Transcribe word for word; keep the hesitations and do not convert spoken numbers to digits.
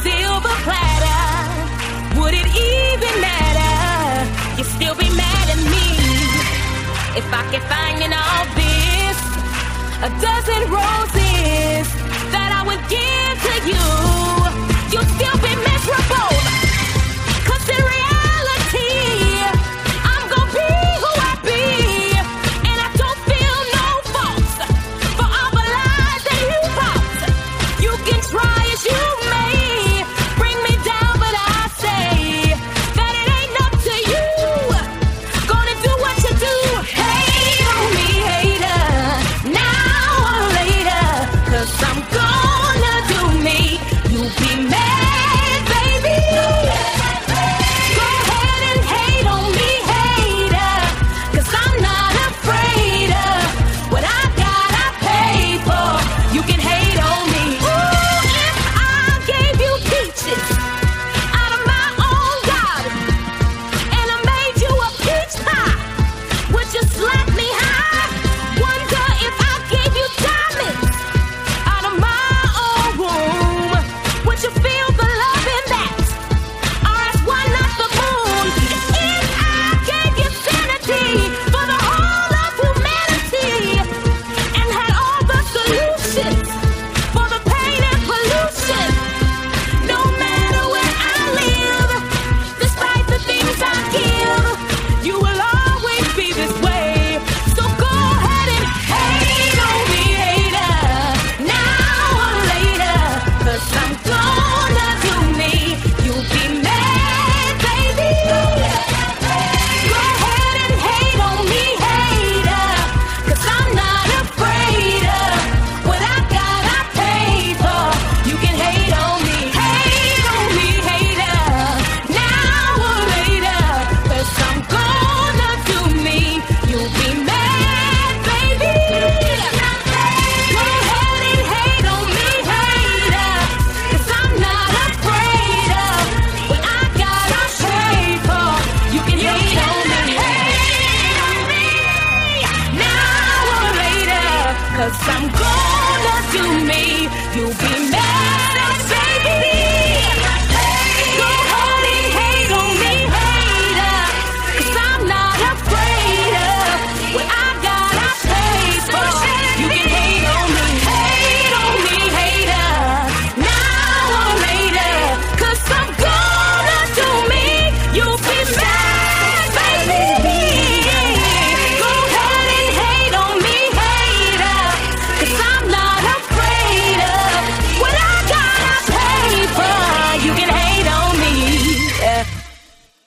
silver platter, would it even matter? You'd still be mad at me if I could find in all this a dozen roses that I would give to you. You'd still be miserable, 'cause in reality I'm gonna be who I be, and I don't feel no fault for all the lies that you bought. You can try as you may, bring me down, but I say that it ain't up to you. Gonna do what you do. Hate on me, hater, now or later, 'cause I'm gonna do me. You be mad, baby. Go ahead and hate on me, hater, 'cause I'm not afraid of what I got, I paid for. You can hate on me. Ooh, if I gave you peaches out of my own garden, and I made you a peach pie, would you slap me high? Wonder if I gave you diamonds out of my own womb, would you feel the love in that? Or as one not the moon? If I gave you sanity for the whole of humanity, and had all the solutions for the pain and pollution, no matter where I live, despite the things I give, you will always be this way. So go ahead and hate on me, hater, now or later, 'cause I'm gonna do me. You'll be mad, baby. Go ahead and hate on me, hater, 'cause I'm not afraid of what I got, I paid for. You can hate on me. Hate on me, hater, now or later, 'cause I'm gonna do me. You'll be mad, baby. Go ahead and hate on me, hater, 'cause I'm not afraid of what I got, I paid for. You can hate on me. Hate on me now or later, 'cause I'm gonna do me. You'll be mad.